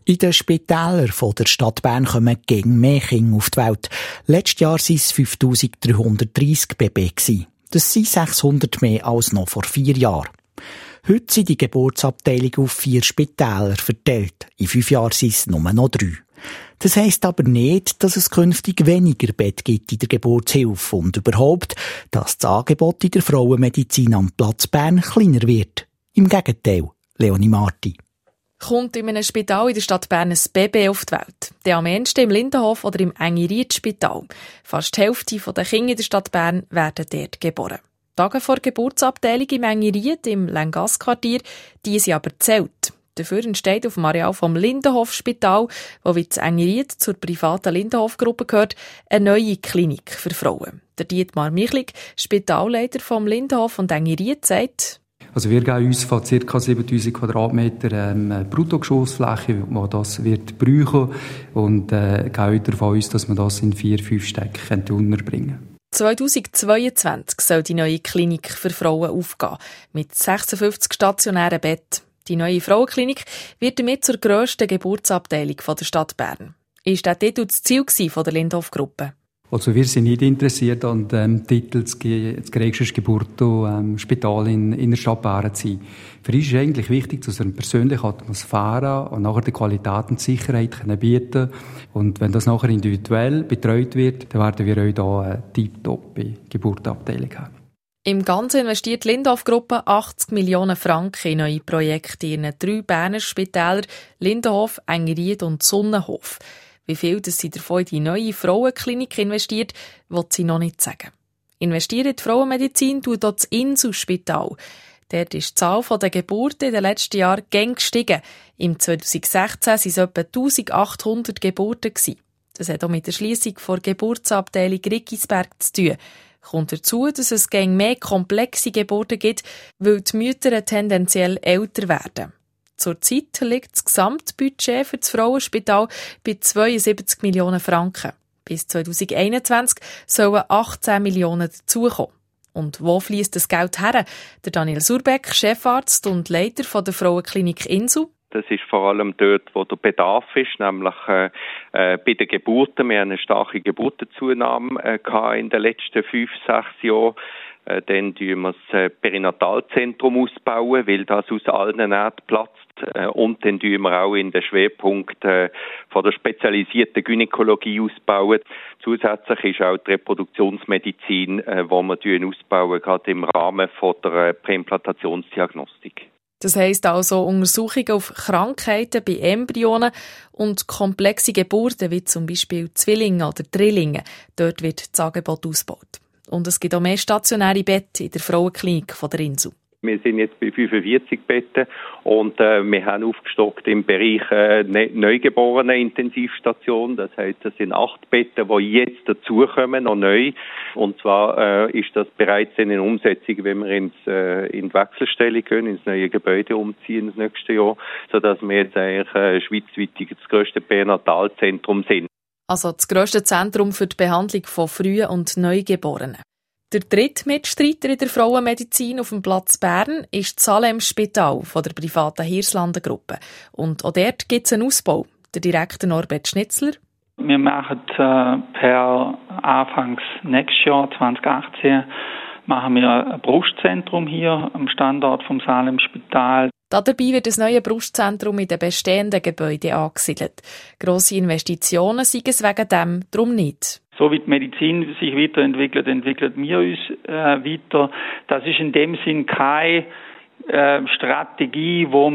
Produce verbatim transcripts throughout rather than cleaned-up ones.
In den Spitälern der Stadt Bern kommen gäng mehr Kinder auf die Welt. Letztes Jahr waren es fünftausenddreihundertdreissig Babys. Das sind sechshundert mehr als noch vor vier Jahren. Heute sind die Geburtsabteilungen auf vier Spitäler verteilt. In fünf Jahren sind es nur noch drei. Das heisst aber nicht, dass es künftig weniger Bett gibt in der Geburtshilfe und überhaupt, dass das Angebot in der Frauenmedizin am Platz Bern kleiner wird. Im Gegenteil, Leonie Marti. Kommt in einem Spital in der Stadt Bern ein Baby auf die Welt, dann am ehesten im Lindenhof oder im Engeried-Spital. Fast die Hälfte der Kinder in der Stadt Bern werden dort geboren. Tage vor der Geburtsabteilung im Engeried, im Lengasse-Quartier, die sind aber gezählt. Dafür entsteht auf dem Areal vom Lindenhof-Spital, wo wie das Engeried zur privaten Lindenhof-Gruppe gehört, eine neue Klinik für Frauen. Der Dietmar Michlig, Spitalleiter vom Lindenhof und Engeried, sagt: Also wir gehen uns von ca. siebentausend Quadratmeter ähm, Bruttogeschossfläche, die das wird brauchen, und äh, gehen davon aus, dass man das in vier, fünf Städte unterbringen könnte. zweitausendzweiundzwanzig soll die neue Klinik für Frauen aufgehen, mit sechsundfünfzig stationären Betten. Die neue Frauenklinik wird damit zur grössten Geburtsabteilung der Stadt Bern. Ist das dort das Ziel von der Lindenhof-Gruppe? Also wir sind nicht interessiert an dem Titel «Das grösste Geburtsspital in, in der Stadt Bern» zu sein. Für uns ist eigentlich wichtig, dass wir eine persönliche Atmosphäre und nachher die Qualität und die Sicherheit bieten können. Und wenn das nachher individuell betreut wird, dann werden wir euch hier eine tipptoppe Geburtsabteilung haben. Im Ganzen investiert die Lindenhof-Gruppe achtzig Millionen Franken in neue Projekte in ihren drei Berner Spitälern Lindenhof, Engeried und Sonnenhof. Wie viel das sie davon in die neue Frauenklinik investiert, will sie noch nicht sagen. Investiert in die Frauenmedizin tut auch das Inselspital. Dort ist die Zahl der Geburten in den letzten Jahren gäng gestiegen. Im zweitausendsechzehn waren es etwa eintausendachthundert Geburten. Das hat auch mit der Schliessung der Geburtsabteilung Riggisberg zu tun. Kommt dazu, dass es gäng mehr komplexe Geburten gibt, weil die Mütter tendenziell älter werden. Zurzeit liegt das Gesamtbudget für das Frauenspital bei zweiundsiebzig Millionen Franken. Bis zweitausendeinundzwanzig sollen achtzehn Millionen dazukommen. Und wo fließt das Geld her? Der Daniel Surbeck, Chefarzt und Leiter der Frauenklinik Insel. Das ist vor allem dort, wo der Bedarf ist, nämlich äh, bei den Geburten. Wir haben eine starke Geburtenzunahme äh, in den letzten fünf, sechs Jahren. Äh, dann tun wir das äh, Perinatalzentrum ausbauen, weil das aus allen Nähten platzt. Äh, und dann tun wir auch in den Schwerpunkt äh, von der spezialisierten Gynäkologie ausbauen. Zusätzlich ist auch die Reproduktionsmedizin, äh, wo wir ausbauen, gerade im Rahmen von der äh, Präimplantationsdiagnostik. Das heisst also Untersuchungen auf Krankheiten bei Embryonen und komplexe Geburten, wie zum Beispiel Zwillinge oder Drillinge. Dort wird das Angebot ausgebaut. Und es gibt auch mehr stationäre Betten in der Frauenklinik von der Insel. Wir sind jetzt bei fünfundvierzig Betten und äh, wir haben aufgestockt im Bereich äh, ne- neugeborene Intensivstation. Das heisst, das sind acht Betten, die jetzt dazukommen, noch neu. Und zwar äh, ist das bereits in Umsetzung, wenn wir ins, äh, in die Wechselstelle gehen, ins neue Gebäude umziehen das nächste Jahr, sodass wir jetzt eigentlich äh, schweizweit das grösste Pränatalzentrum sind. Also das grösste Zentrum für die Behandlung von frühen und Neugeborenen. Der dritte Mitstreiter in der Frauenmedizin auf dem Platz Bern ist das Salem-Spital von der privaten Hirslanden-Gruppe. Und auch dort gibt es einen Ausbau. Der Direktor Norbert Schnitzler. Wir machen äh, per Anfangs nächstes Jahr, zwanzig achtzehn, machen wir ein Brustzentrum hier am Standort vom Salem-Spital. Dabei wird das neue Brustzentrum in den bestehenden Gebäuden angesiedelt. Grosse Investitionen seien es wegen dem darum nicht. So wie die Medizin sich weiterentwickelt, entwickeln wir uns äh, weiter. Das ist in dem Sinn keine äh, Strategie, wo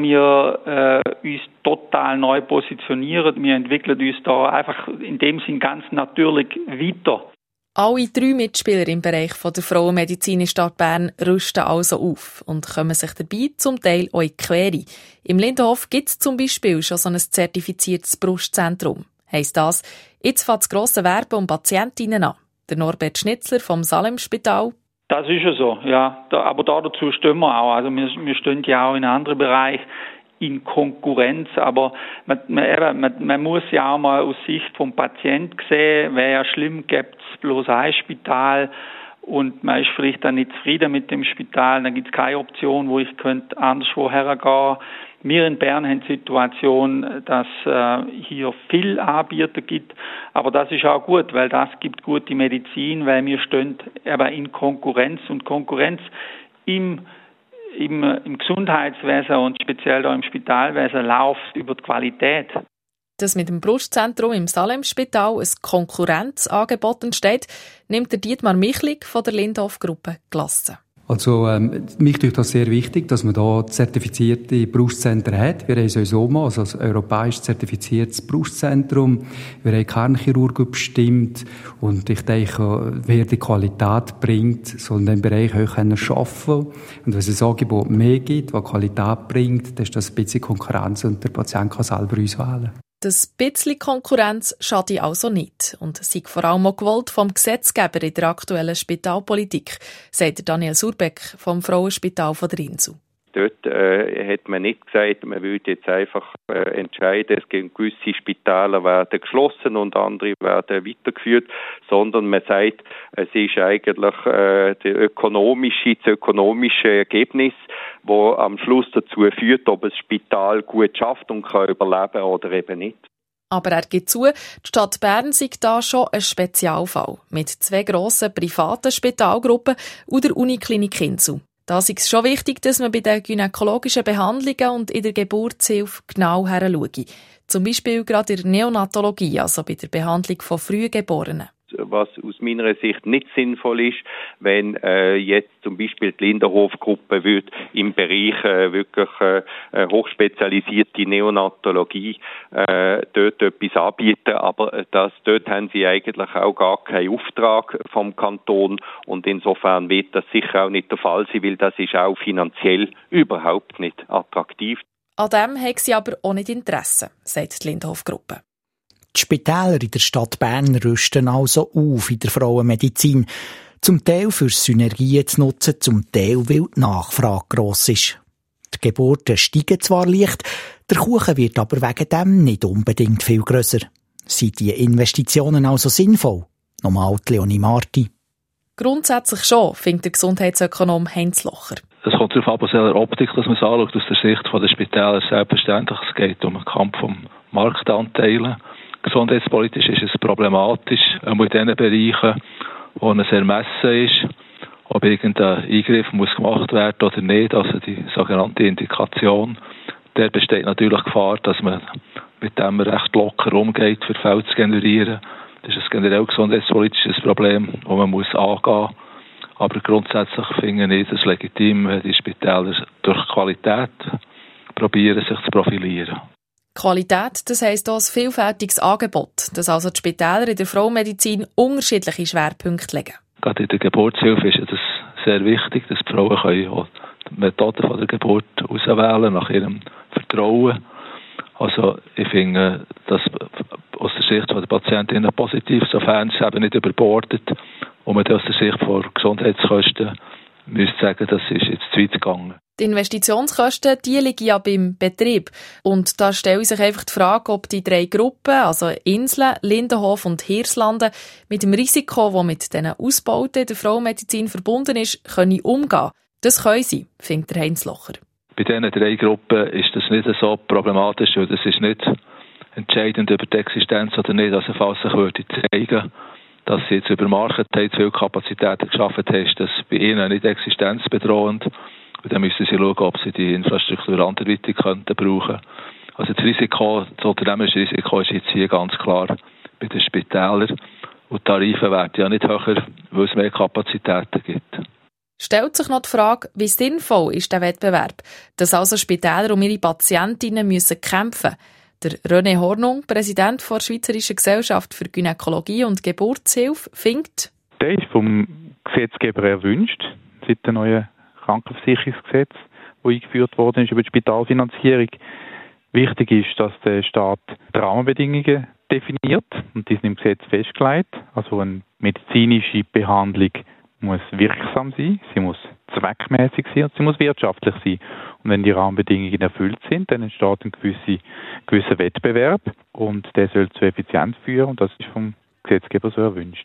wir äh, uns total neu positionieren. Wir entwickeln uns da einfach in dem Sinn ganz natürlich weiter. Alle drei Mitspieler im Bereich der Frauenmedizin in Stadt Bern rüsten also auf und kommen sich dabei zum Teil auch in die Quere. Im Lindenhof gibt es zum Beispiel schon so ein zertifiziertes Brustzentrum. Heisst das, jetzt fängt das grosse Werben um Patientinnen an. Der Norbert Schnitzler vom Salem-Spital. Das ist ja so, ja. Da, aber da dazu stehen wir auch. Also wir, wir stehen ja auch in anderen Bereichen in Konkurrenz, aber man, man, man, man muss ja auch mal aus Sicht vom Patienten sehen, wäre ja schlimm, gäbe es bloß ein Spital und man ist vielleicht dann nicht zufrieden mit dem Spital, dann gibt es keine Option, wo ich könnte anderswo hergehen. Wir in Bern haben die Situation, dass äh, hier viel Anbieter gibt, aber das ist auch gut, weil das gibt gute Medizin, weil wir stehen aber in Konkurrenz und Konkurrenz im, im, im Gesundheitswesen und speziell da im Spitalwesen läuft über die Qualität. Dass mit dem Brustzentrum im Salemspital ein Konkurrenzangebot entsteht, nimmt der Dietmar Michlig von der Lindhoff-Gruppe gelassen. Also ähm, mich ist das sehr wichtig, dass man da zertifizierte Brustzentren hat. Wir haben sowieso mal also ein europäisch zertifiziertes Brustzentrum. Wir haben Kernchirurgen bestimmt und ich denke, wer die Qualität bringt, soll in diesem Bereich auch arbeiten können. Und wenn es ein Angebot mehr gibt, das Qualität bringt, dann ist das ein bisschen Konkurrenz und der Patient kann selber auswählen. Das bisschen Konkurrenz schade also nicht und sei vor allem auch gewollt vom Gesetzgeber in der aktuellen Spitalpolitik, sagt Daniel Surbeck vom Frauenspital von der Insel. Dort äh, hat man nicht gesagt, man würde jetzt einfach äh, entscheiden, es gibt gewisse Spitäler werden geschlossen und andere werden weitergeführt, sondern man sagt, es ist eigentlich äh, der ökonomische, das ökonomische Ergebnis, wo am Schluss dazu führt, ob ein Spital gut schafft und kann überleben oder eben nicht. Aber er gibt zu, die Stadt Bern sei da schon ein Spezialfall mit zwei grossen privaten Spitalgruppen und der Uniklinik Insel. Da ist es schon wichtig, dass man bei den gynäkologischen Behandlungen und in der Geburtshilfe genau hinschaut. Zum Beispiel gerade in der Neonatologie, also bei der Behandlung von Frühgeborenen. Was aus meiner Sicht nicht sinnvoll ist, wenn äh, jetzt zum Beispiel die Lindenhof-Gruppe wird im Bereich äh, wirklich äh, hochspezialisierte Neonatologie äh, dort etwas anbieten, aber das, dort haben sie eigentlich auch gar keinen Auftrag vom Kanton und insofern wird das sicher auch nicht der Fall sein, weil das ist auch finanziell überhaupt nicht attraktiv. An dem haben sie aber auch nicht Interesse, sagt die Lindenhof-Gruppe. Die Spitäler in der Stadt Bern rüsten also auf in der Frauenmedizin. Zum Teil für Synergien zu nutzen, zum Teil, weil die Nachfrage gross ist. Die Geburten steigen zwar leicht, der Kuchen wird aber wegen dem nicht unbedingt viel grösser. Sind die Investitionen also sinnvoll? Nochmal die Leonie Marti. Grundsätzlich schon, findet der Gesundheitsökonom Heinz Locher. Es kommt darauf ab, aus welcher Optik dass man es anschaut. Aus der Sicht der Spitäler selbstverständlich. Es geht um einen Kampf um Marktanteile. Gesundheitspolitisch ist es problematisch, auch in den Bereichen, wo ein Ermessen ist, ob irgendein Eingriff muss gemacht werden oder nicht, also die sogenannte Indikation. Da besteht natürlich Gefahr, dass man mit dem recht locker umgeht, für Fälle zu generieren. Das ist ein generell gesundheitspolitisches Problem, das man muss angehen muss. Aber grundsätzlich finde ich es legitim, wenn die Spitäler durch Qualität probieren, sich zu profilieren. Qualität, das heisst auch ein vielfältiges Angebot, dass also die Spitäler in der Frauenmedizin unterschiedliche Schwerpunkte legen. Gerade in der Geburtshilfe ist es sehr wichtig, dass die Frauen können auch die Methode von der Geburt auswählen nach ihrem Vertrauen. Also ich finde das aus der Sicht der Patientinnen positiv, sofern es eben nicht überbordet und man aus der Sicht von Gesundheitskosten müsste sagen, das ist jetzt zu weit gegangen. Die Investitionskosten, die liegen ja beim Betrieb. Und da stellt sich einfach die Frage, ob die drei Gruppen, also Inseln, Lindenhof und Hirslanden, mit dem Risiko, das mit diesen Ausbauten der Frauenmedizin verbunden ist, können umgehen. Das können sie, findet der Heinz Locher. Bei diesen drei Gruppen ist das nicht so problematisch, weil das ist nicht entscheidend über die Existenz oder nicht. Also falls sich würde zeigen, dass sie jetzt über Market zu viel Kapazitäten geschaffen haben, ist das bei ihnen nicht existenzbedrohend. Und dann müssen sie schauen, ob sie die Infrastruktur anderweitig könnten brauchen. Also das Risiko, das unternehmerische Risiko ist jetzt hier ganz klar bei den Spitälern. Und die Tarife werden ja nicht höher, weil es mehr Kapazitäten gibt. Stellt sich noch die Frage, wie sinnvoll ist der Wettbewerb, dass also Spitäler um ihre Patientinnen müssen kämpfen. Der René Hornung, Präsident der Schweizerischen Gesellschaft für Gynäkologie und Geburtshilfe, findet: Der ist vom Gesetzgeber erwünscht, seit der neuen Krankenversicherungsgesetz, das eingeführt worden ist über die Spitalfinanzierung. Wichtig ist, dass der Staat die Rahmenbedingungen definiert und die sind im Gesetz festgelegt. Also eine medizinische Behandlung muss wirksam sein, sie muss zweckmäßig sein und sie muss wirtschaftlich sein. Und wenn die Rahmenbedingungen erfüllt sind, dann entsteht ein gewisser, gewisser Wettbewerb und der soll zu Effizienz führen und das ist vom Gesetzgeber so erwünscht.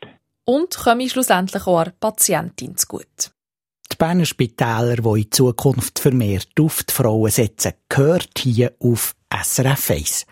und komme schlussendlich auch der Patientin zugute. Die Berner Spitäler, die in Zukunft vermehrt auf die Frauen setzen, gehört hier auf S R F eins.